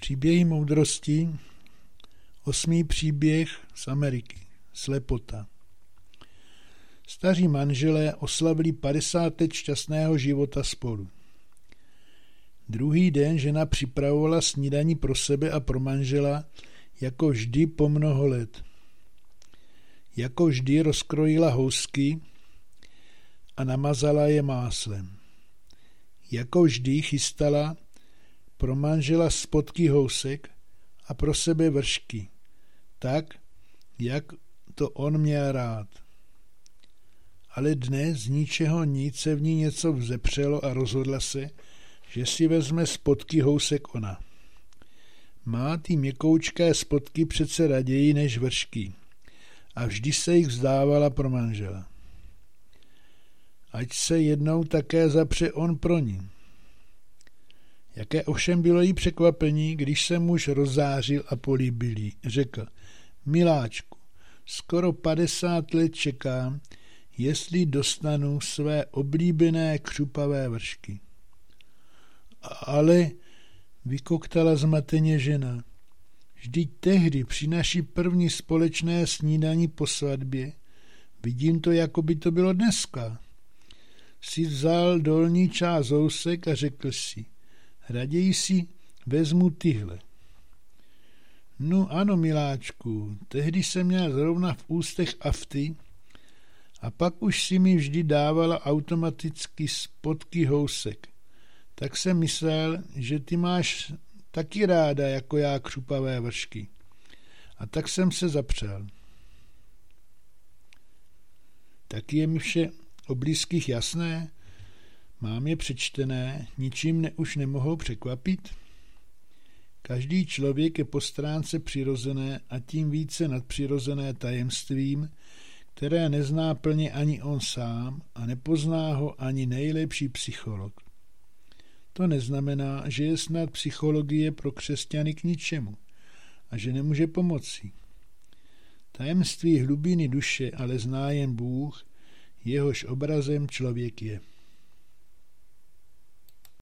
Příběhy moudrosti, 8. příběh z Ameriky, slepota. Staří manželé oslavili 50 let šťastného života spolu. Druhý den žena připravovala snídani pro sebe a pro manžela, jako vždy po mnoho let. Jako vždy rozkrojila housky a namazala je máslem. Jako vždy chystala pro manžela spodky housek a pro sebe vršky, tak, jak to on měl rád. Ale dnes z ničeho nic se v ní něco vzepřelo a rozhodla se, že si vezme spodky housek ona. Má ty měkoučké spodky přece raději než vršky a vždy se jich vzdávala pro manžela. Ať se jednou také zapře on pro ní. Jaké ovšem bylo jí překvapení, když se muž rozzářil a políbil jí. Řekl: miláčku, skoro 50 let čekám, jestli dostanu své oblíbené křupavé vršky. Ale, vykoktala zmateně žena, vždyť tehdy při naší první společné snídani po svatbě, vidím to, jako by to bylo dneska. Si vzal dolní část housek a řekl si: raději si vezmu tyhle. No ano, miláčku, tehdy jsem měl zrovna v ústech afty a pak už si mi vždy dávala automaticky spodky housek. Tak jsem myslel, že ty máš taky ráda jako já křupavé vršky. A tak jsem se zapřel. Taky je mi vše o blízkých jasné, mám je přečtené, ničím už nemohou překvapit. Každý člověk je po stránce přirozené a tím více nadpřirozené tajemstvím, které nezná plně ani on sám a nepozná ho ani nejlepší psycholog. To neznamená, že je snad psychologie pro křesťany k ničemu a že nemůže pomoci. Tajemství hlubiny duše ale zná jen Bůh, jehož obrazem člověk je.